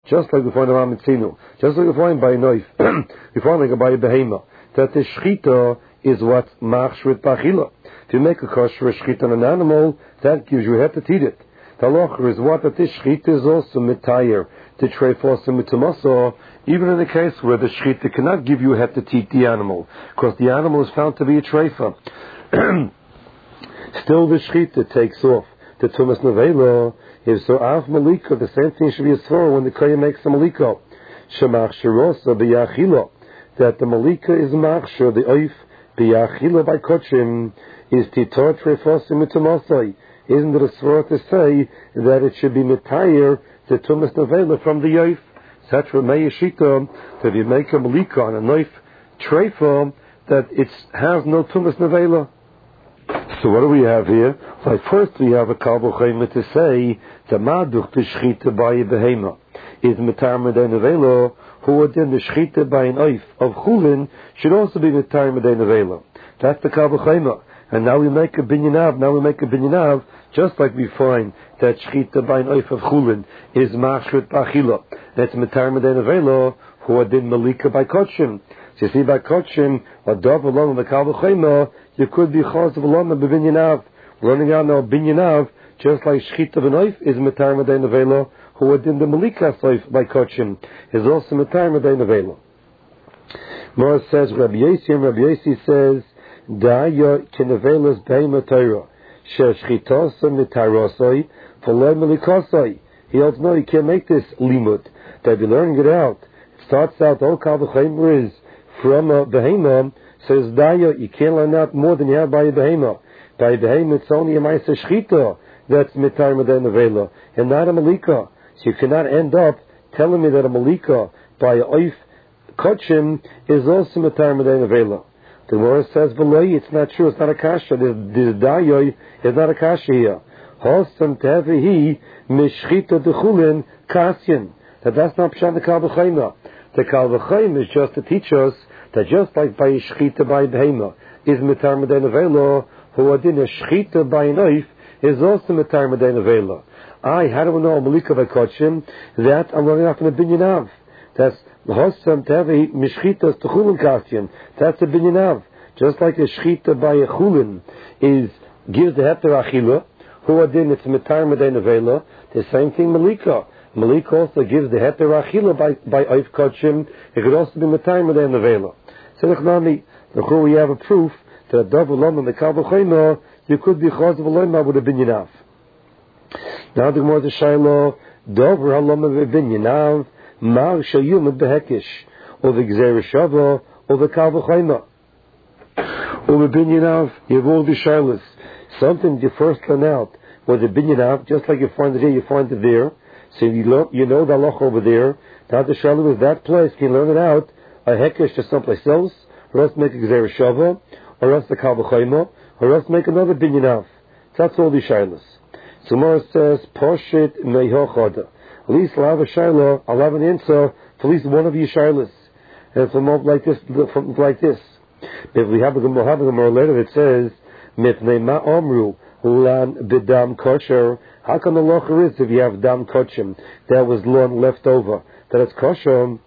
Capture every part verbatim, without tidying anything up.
just like we find in Ramitzinu, just like we find by a knife, we find like by a behema, that the shchita is what machshrit b'achila. If you make a kosher shchita on an animal, that gives you a heter to eat it. The halacha is what that this shchita is also mitayer, the treifos and mitamasa, even in the case where the shchita cannot give you a heter to eat the animal, because the animal is found to be a treifa. Still the shchita takes off the tumas nevela. If so, av malika, the same thing should be a svara when the kohen makes the malika. Shemach shirosa b'yachila, that the malika is machshir, the oif b'yachila by kochim, is titor trefosim mitamasai. Isn't it a svara to say that it should be mitayer the tumas nevela from the oif? Such a meyashita, that if you make a malika on a knife trefa, that it has no tumas nevela. So what do we have here? Like first we have a kal v'chomer to say the maduch the shchita by a behema is mitar medei nevela, who within the shchita by an oif of chulin should also be mitar medei nevela. That's the kal v'chomer. And now we make a binyanav. Now we make a binyanav just like we find that shchita by an oif of chulin is machshrit b'achila. That's mitar medei nevela, who within malika by kochim. So you see by kochim a dov along the kal v'chomer, you could be chaz of alama b'binyanav. Running out now binyanav, just like shchita v'noif is mitar medei nevela, who within the malika soif by kochim is also mitar medei nevela. Mora says Rabbi Yossi, and Rabbi Yossi says da'ya kenevelas be'ema Torah she shchitasa mitarosoi v'lo malikosoi. He holds no, you can't make this limud. They'll be learning it out. It starts out all kal v'chomer is from a behema. Says da'ya, you can't learn out more than you have by a behema. By a behema, it's only a ma'aseh shchita that's mitar medei nevela, and not a malika. So you cannot end up telling me that a malika by a oif kochim is also mitar medei nevela. The Gemara says, "V'loi, it's not true. It's not a kasha. This da'ya is not a kasha here. Hosam tevehi mishchita dechulin kasyan. That that's not pshat the kal v'chomer. The kal v'chomer is just to teach us that just like by a shchita by a behema is mitar medei nevela, who adin a shchita by an oif is also mitar medei nevela. I, how do we know a malika by kochim? That I'm running off in a binyanav. That's l'hosam tevi mishchitas techulin kasyan. That's a binyanav. Just like a shchita by a chulin is gives the heter achila, who adin it's mitar medei nevela. The same thing malika. Malika also gives the heter achila by by oif kochim. It could also be mitar medei nevela. So the we have a proof that a double lom in the kal v'chomer you could be chaz of a loma with a binyanav. Now the Gemara Shaila dover halom of a binyanav mar shayum at behekish or the gzeir shava or the kal v'chomer or the binyanav. You have all the shailas. Something you first learn out was a binyanav, just like you find it here, you find it there. So you know, you know the halacha over there. Now the shaila is that place. Can you learn it out? A hekesh to someplace else, or else make a gzeir shava, or else the kal v'chomer, or else make another binyanav. That's all the shailas. So Mora says, Poshit meihochada. At least I'll have a shaila, I'll have an answer for at least one of your shailas. And from like this, from like this. If we have a Gemara later, it says, Mipnei ma omru lan b'dam kosher. How come the locher is if you have dam kochim? There was lon left over. That it's kosher.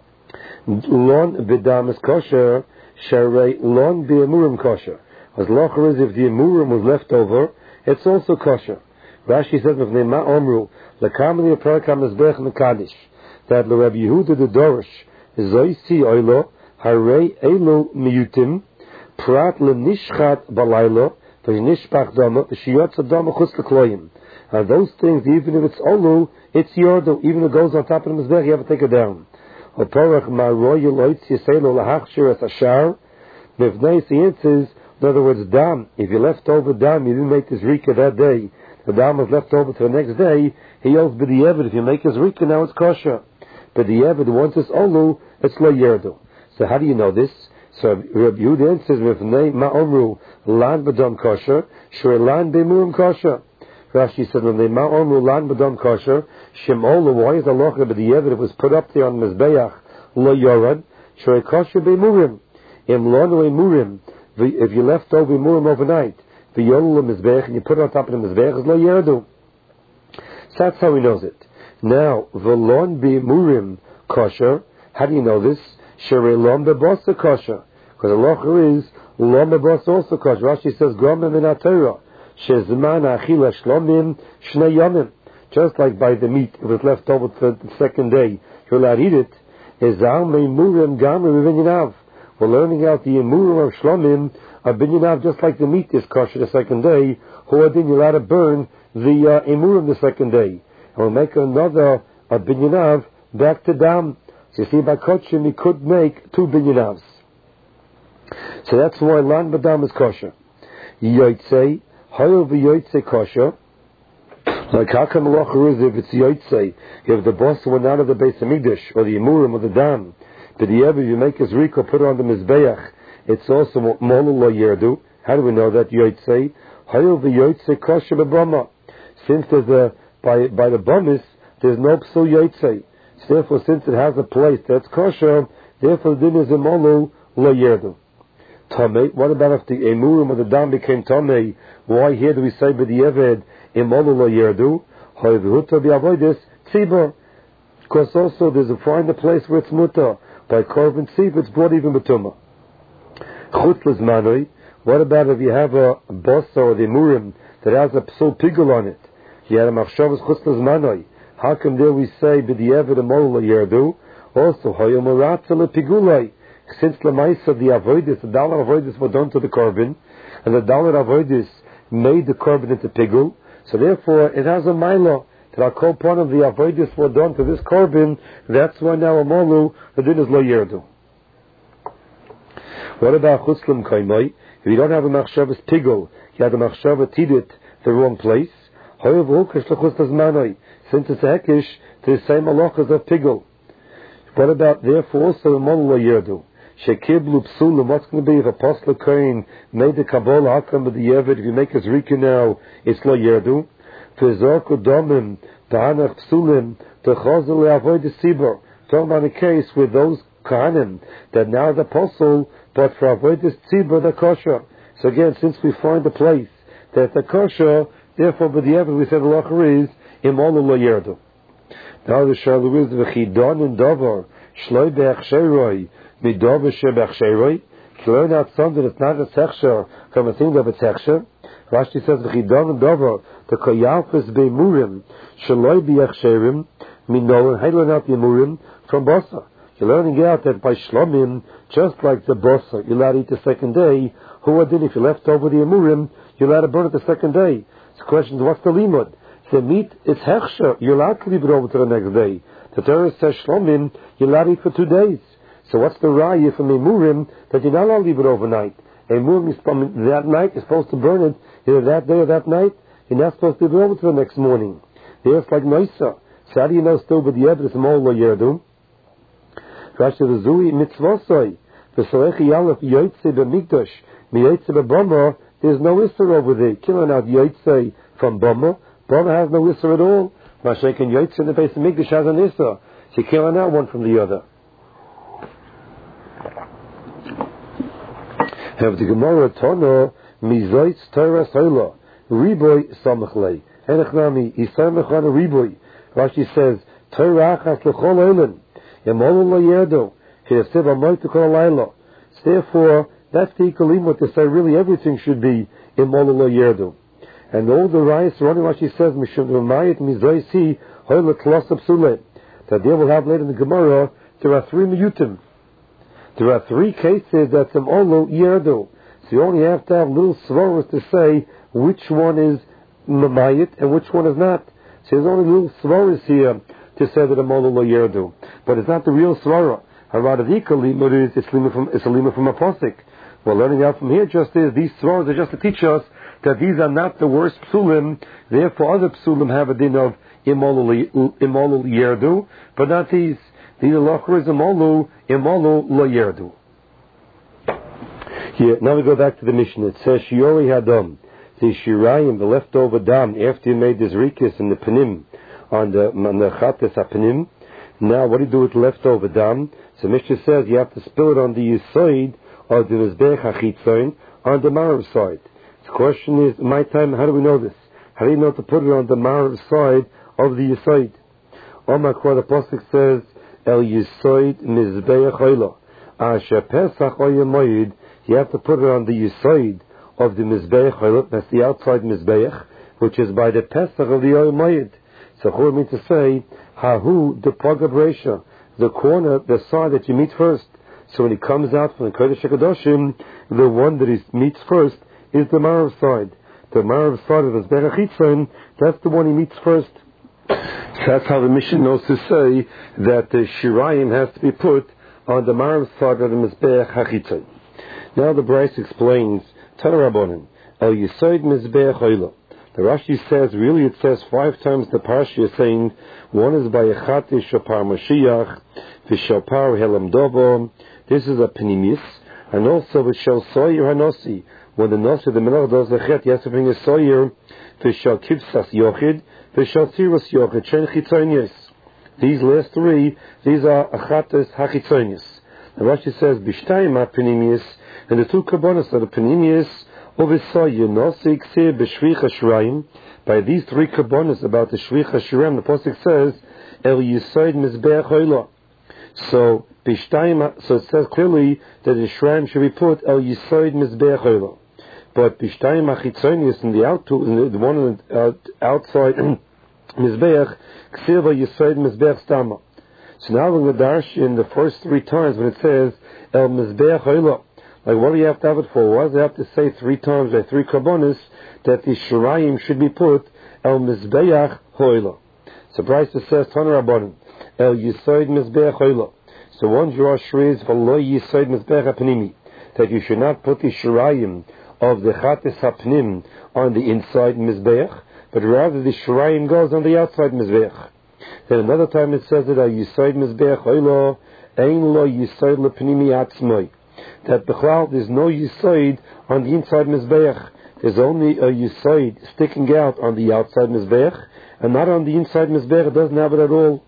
Lon b'dam is kosher. Sharei lon b'emurim kosher. As locher is if the emurim was left over, it's also kosher. Rashi says, "Mipnei ma omru lakamli aperakam mizbech mekadosh." That the Rabbi Yehuda the Dorish zoisi oilo harei elu miyutim prat lenishchat balaylo v'nishpach dama v'shiyotza dama chutz lekloyim. And those things, even if it's olu, it's yordo. Even if it goes on top of the mizbech, you have to take it down. Oporach ma roy loitz yiselo lahachshir es ashar. Mipnei the answers, in other words, dam. If you left over dam, you didn't make this rika that day. The dam was left over to the next day. He owes b'di'evid. If you make his rika, now it's kosher. B'di'evid, once it's olu, it's lo yerdo. So how do you know this? So Rabbi Yehuda answers, "Mipnei ma omru lan b'dam kosher, shur lan b'emurim kosher." Rashi said, "Mipnei ma omru lan b'dam kosher, shem olu." Why is the locha b'di'evid? It was put up there on mizbeach lo yorad, shur kosher b'emurim. Im lo no emurim. If you left over emurim overnight, the yolu mizbech, and you put it on top of the mizbech, is lo yerdu. So that's how he knows it. Now, Velon B'imurim kosher. How do you know this? Shere Lom B'Bosa kosher. Because the locher is Lom B'Bosa also kosher. Rashi says, Gomem Min HaTorah. Shezman Achila Shlomim Shnei Yomim. Just like by the meat, if it's left over for the second day, you're allowed to eat it. Ezal Meimurim Gamre B'Binyanav. We're learning out the Emurim of Shlomim of Binyanav, just like the meat is kosher the second day. Huadin, you're allowed to burn the uh, Emurim the second day. And we'll make another uh, Binyanav back to Dam. So you see, by Kochim, he could make two Binyanavs. So that's why Lan Badam is kosher. Yotzei, Hoyo v'Yotzei kosher. Like how come Malacha is if it's Yotzei, if the boss went out of the Beis Hamikdash, or the Emurim, or the Dam, but the Ever, you make his Riko, put it on the Mizbeach, it's also Molul Lo Yerdu. How do we know that? Yotzei, Hoyo v'Yotzei kosher b'Bama. Since there's a, by, by the Bamis, there's no Psul Yotzei. So therefore, since it has a place that's kosher, therefore the din is a Molul Lo Yerdu. Tamei, what about if the Emurim or the Dam became Tamei? Why here do we say by the Eved, Imolu Lo Yerdu, Hoyvuta Biavoidis, Tzibur? Because also there's a find a place where it's muta. By Korban Tzibur, it's brought even Batuma. Chutzlas Manoi, what about if you have a bossa or the Emurim that has a Psul Pigul on it? You had a Machshavas Chutzlas Manoi. How come there we say by the Eved, Imolu Lo Yerdu? Also, Hoyomuratza Le Pigulai. Since the Maisa, the Avoidis, the dollar Avoidis were done to the Korban, and the dollar Avoidis made the Korban into Pigul, so therefore it has a Maila, that our kol part of the Avoidis were done to this Korban, that's why now a Molu, the din is Lo Yerdu. What about Chutzlam Kaimai? If you don't have a Machshavas Pigul, you have a Machshavas Tidit, the wrong place, Hoyev Hukesh L'Chutzlas Manoi, since it's a Hekish, to the same halachas of Pigul. What about therefore also a Molu Lo Yerdu? Shekiblu Psulim, what's going to be if Apostle Cain made the Kabbalah, how come with the Yevid, if you make his Rika now, it's Lo Yerdu? Fizorku Domim, Tahanach Psulim, Techozel Le'avoid the Sibor. Talking about a case with those Kahanim, that now the Apostle, but for Avoid the Sibor, the kosher. So again, since we find the place that the kosher, therefore with the Yevid, we said the Lacher is, Imolu Lo Yerdu. Now the Shalu is, V'chidon and Dover, Shloi Be'achsheroi, Midover Shebachsheroi, to learn out something that's not a sechsher from a thing of a sechsher. Rashi says, V'chidon and Dover, the Koyalfis Be'murim, Shloi Be'achsherim, Minolan, how do you learn out the Emurim? From Bossa. You're learning out that by Shlomim, just like the Bossa, you're allowed to eat the second day, who are then if you left over the Emurim, you're allowed to burn it the second day. So the question is, what's the limud? The meat is hechsher, you're allowed to leave it over to the next day. The Torah says Shlomim, you're allowed to eat for two days. So what's the raya from Emurim that you're not allowed to leave it overnight? Emurim is that night, you're supposed to burn it either that day or that night, you're not supposed to leave it over to the next morning. It's like Noisa. So how do you know still with the Ebris Mol Lo Yerdu? Rashi the Zui Mitzvosoi, the Solechi Yalef Yoitze B'Mikdash, Miyoitze B'Bama, there's no Isser over there. Killing out Yoitze from Bama, Bama has no Isser at all. Mashek and Yoitze in the base of Mikdash has an Isser. So you're killing out one from the other. Have the Gemara Tono Mizoitz Torah Soila Riboy Samachlei Henachnami Isamach on a Riboy. Rashi says Torah Achas L'Chol Olen Yemolu Lo Yerdu Chiyasiv Amoy to Kol Laila. Therefore, that's the Ikalim to say really everything should be Yemolu Lo Yerdu. And all the riots running Rashi says Mishum Ramayit Mizoisi Hoyle Klos Psule. That there will have later in the Gemara there are three miyutim. There are three cases that's an Olu Yerdu. So you only have to have little svaras to say which one is Mamayit and which one is not. So there's only little svaras here to say that a Olu Lo Yerdu. But it's not the real svara. Haradavika limud is it's from it's a limud from a posik. Well, learning out from here just is these svaras are just to teach us that these are not the worst psulim. Therefore, other psulim have a din of imolu yerdu, but not these. These are lochers imolu imolu lo yerdu. Here, now we go back to the Mishnah. It says shiori hadam, the shirayim, the leftover dam after you made this rikis in the panim on the on the chates hapanim. Now, what do you do with the leftover dam? So Mishnah says you have to spill it on the yisoid or the mizbech hachitzayin on the marav side. The question is, my time, how do we know this? How do you know to put it on the marav side of the yisoid? Omar Kor, the Pasuk says, El Yisoid Mizbeach Oila. Asher Pesach Oya Moed, you have to put it on the Yisoid of the Mizbeach Oila, that's the outside Mizbeach, which is by the Pesach of the Oya Moed. So Chor means to say, Hahu the Pagad Reisha, the corner, the side that you meet first. So when he comes out from the Kodesh HaKadoshim, the one that he meets first is the Marav side. The Marav side of the Mizbeach Chitzon, that's the one he meets first. So that's how the Mishnah knows to say that the Shirayim has to be put on the Marav side of the Mizbeach HaChitzon. Now the Bryce explains, Tana Rabbanan, El Yisoid Mizbeach Oila. The Rashi says, really it says five times the Parsha is saying, one is by Echati Shopar Mashiach, V'Shopar Helam Dobo. This is a Penimis, and also V'Shel Soyer HaNosi. When the Nosi, the Melech does the Chet, he has to bring a Soyer, V'Shel Kivsas Yochid, V'Shel Tzirus Yochid, Shen Chitzonius. These last three, these are Achates HaChitzonius. The Rashi says, B'Shtayim HaPenimis, and the two Kabbanas are the Penimis, by these three kabbonos about the Shvich HaShirayim, the Pasuk says, El Yisoid Mizbeach Oila. So, so it says clearly that the Shirayim should be put El Yisoid Mizbeach Oila. But B'Shtayim HaChitzonius, in the out in the one on the out, outside Mizbeach, Ksiva Yisoid Mizbeach Stama. So now we're going to dash in the first three times when it says El Mizbeach Oila. Like, what do you have to have it for? Why does it have to say three times by three kabbonos that the Shirayim should be put El Mizbeach Hoila? So Bryce says, Tana Rabbanan, El Yisoid Mizbeach Hoila. So one Jewish is V'lo Yisoid Mizbeach HaPnimi, that you should not put the Shirayim of the Chates HaPnim on the inside Mizbeach, but rather the Shirayim goes on the outside Mizbeach. Then another time it says that El Yisoid Mizbeach Hoila, Ein Lo Yisoid LePnimi Atzmoi. That B'chlal, there's no Yisoid on the inside Mizbeach. There's only a Yisoid sticking out on the outside Mizbeach, and not on the inside Mizbeach. It doesn't have it at all.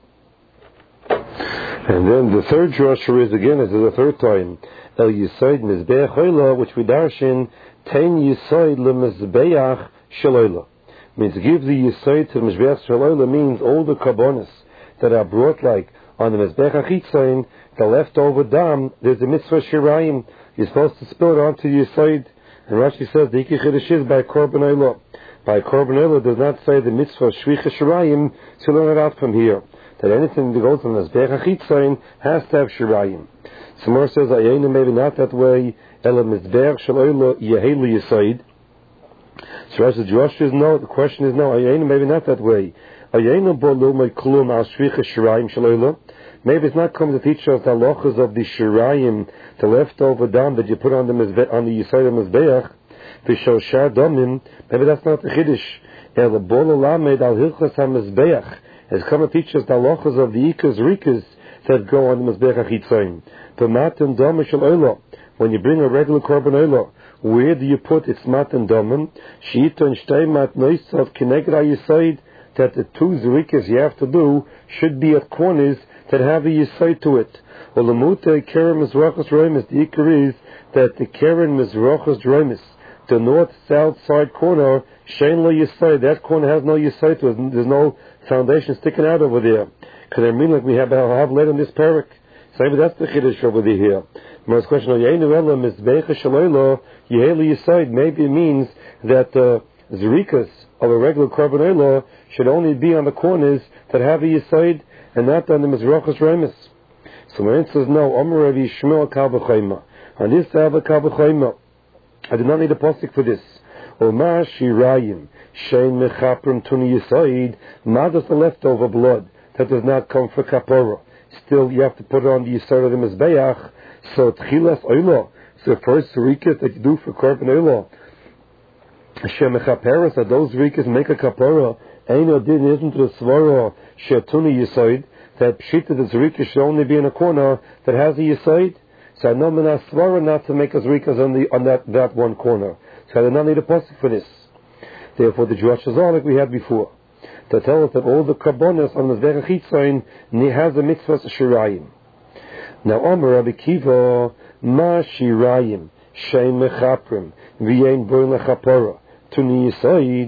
And then the third drasha is, again, this is the third time, El Yisoid Mizbeach Oila, which we dash in, Ten Yisoid LeMizbeach Shaloila. Means give the Yisoid to the Mizbeach Shaloila means all the kabbonos that are brought like on the Mizbeach HaChitzon, the leftover dam, there's a mitzvah Shirayim. You're supposed to spill it onto the Yisoid. And Rashi says the Hiki Chiddush is by Korban Oila. By Korban Oila does not say the mitzvah Shvicha Shirayim, to learn it out from here. That anything that goes on the Mizbeach HaChitzon has to have Shirayim. Somewhere says, Ayena, maybe not that way, Ela Mizbeach Shel Oila Yeheli Yisoid. So Rashi Josh is no, the question is no, Ayena, maybe not that way. Ayena Bo Lomay Klum Al Shvicha Shirayim Shel Oila. Maybe it's not coming to teach us the halachas of the Shirayim, the leftover dam that you put on the Mizbe- on the Yisrael Mizbeach, the Shoshar Domim. Maybe that's not the Chiddush. El Bol Lamed Al Hilchas HaMizbeach. It's coming to teach us the halachas of the Ikas Rikas that go on the Mizbeach HaChitzon. The Matan Dom Shel Oila. When you bring a regular Korban Oila, where do you put its Matan Domim? Sheita and Shtei Mat Noisav Kineged HaYisoid, that the two Zrikas you have to do should be at corners that have a Yisoid to it. Well, the Mute Keren Mizrachos Roimis, the Iker is that the Keren Mizrachos Roimis, the north-south side corner, Shein Lo Yisoid, that corner has no Yisoid to it. There's no foundation sticking out over there. Because I mean, like we have, have later in this parak. So maybe that's the Chiddush over there here. The most question of Yeinu Ela Mizbeach Shaloilo, Yeheli Yisoid, maybe it means that the uh, Zerikas of a regular Korban Oila should only be on the corners that have a Yisoid, and not on the Mizrachos Remes. So my answer is no. Omer Rav Yishmael Kal B'Chayma. On this I have a Kal B'Chayma. I do not need a posik for this. Omar Shirayim Shein Mechaprim Tuni Yisoid. Ma does the leftover blood that does not come for kapora. Still, you have to put it on the Yisoid of the Mizbeach. So Tchilas Oila. So the first rikas that you do for Korban Oila, Shem Mechaperes, that those rikas make a kapora. Eino din isn't the svara shetuni yisoid, that pshita the zrika should only be in a corner that has a yisoid. So I know mina svara not to make a zrikas on the on that, that one corner. So I do not need a pasuk for this. Therefore the Jewish Shazar, like we had before, to tell us that all the kabbonos on the Mizbeach HaChitzon has a mitzvah Shirayim. Now Omer Rabbi Kiva Ma Shirayim Shein Mechaprim V'yein Boin Lechapora Tuni Yisoid.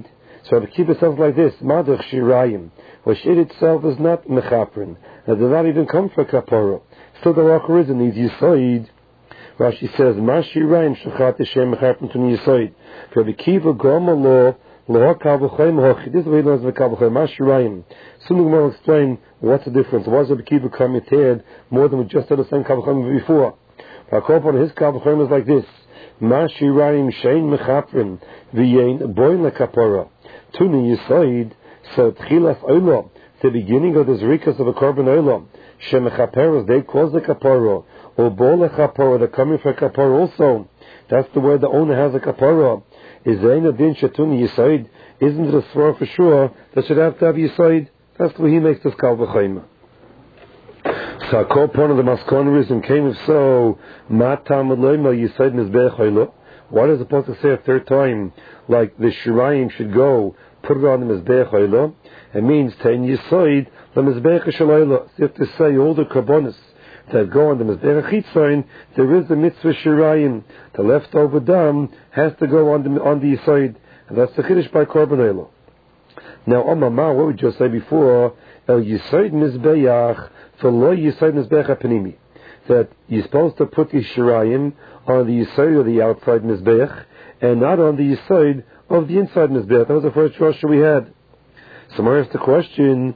So Rabbi Kiva says like this, Madach Shirayim, which it itself is not Mechaprin, and does not even come for Kapara. Still the Rachar is in these Yisoid. Rashi says, Ma Shirayim Shachat Hashem Mechaprin to Yisoid. Rabbi Kiva Goma Lo, Lo HaKavachayim Hochi. This is the way he learns the Kavachayim. Ma Shirayim. Soon we will explain what's the difference. Why is Rabbi Kiva committed more than we just had the same Kavachayim before? Rakopon, his Kavachayim is like this. Ma Shirayim Shein Mechaprin V'yein Boin LeKapara. Tuni Yisoid, so Tchilas Olam, the beginning of the Zrikas of a Korban Olam, Shemechaperos, they cause the Kapara, or Bo LeKapara, they're coming for Kapara also. That's the word the owner has a Kapara. Is Zaina Din Shatuni Yisoid? Isn't it a svara for sure that should have to have Yisoid? That's the way he makes this Kal V'chayim. So a core point of the Maskonarism came if so, Matam Eloima Yisoid Mizbeach Olam. Why does it supposed to say a third time, like the Shirayim should go, put it on the Mizbeach Olam? It means, Tein Yisoid, the Mizbeach Shalayla. So you have to say all the Karbonis that go on the Mizbeach Chitzayin, there is the Mitzvah Shirayim. The leftover dam has to go on the, on the Yisoid. And that's the Chiddush by Korban Olam. Now, Omama, what we just said before, El Yisoid Mizbeach, for Lo Yisoid Mizbeach HaPanimi. That you're supposed to put the Shirayim on the Yisoid of the outside Mizbeach, and not on the Yisoid of the inside Mizbeach. That was the first Rosh we had. So I asked the question,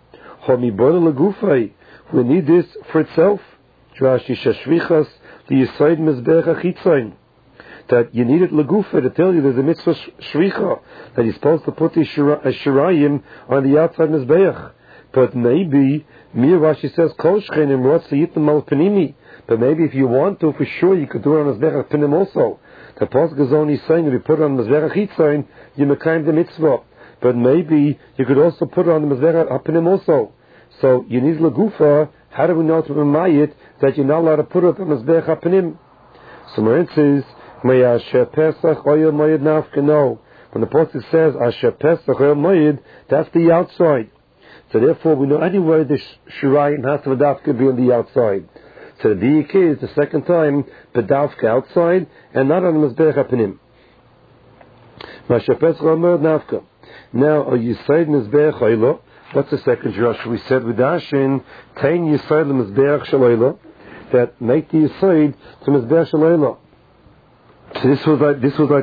we need this for itself. Rashi Shashvichas, the Yisoid Mizbeach HaChitzayin. That you need it Lagufa to tell you there's a mitzvah Shricha, that you're supposed to put the Shirayim on the outside Mizbeach. But maybe, Mir Rashi says, Kol Shchenim Rotsa Yitnam Al Panimi. But maybe if you want to, for sure, you could do it on Mizbeach HaPanim also. The Pasuk is only saying if you put it on Mizbeach HaChitzayin, you mekayim the mitzvah. But maybe you could also put it on the Mizbeach HaPanim also. So you need Lagufa. How do we know to remind it that you're not allowed to put it on Mizbeach HaPanim? So Marin says, May Asher Pesach Oyel Moed Nafka. No. When the Pasuk says Asher Pesach Oyel Moed, that's the outside. So therefore, we know anyway the Shirayim has to Badavka be on the outside. So the Diyik is the second time Badavka outside and not on the Mizbeach HaPanim. Mashapes Romer Navka. Now, a Yisoid Mizbeach Oyla. What's the second Rosh? We said with Dashin, Tain Yisoid Mizbeach Shalayla, that make the Yisoid to Mizbeach Shalayla. So this was like this was like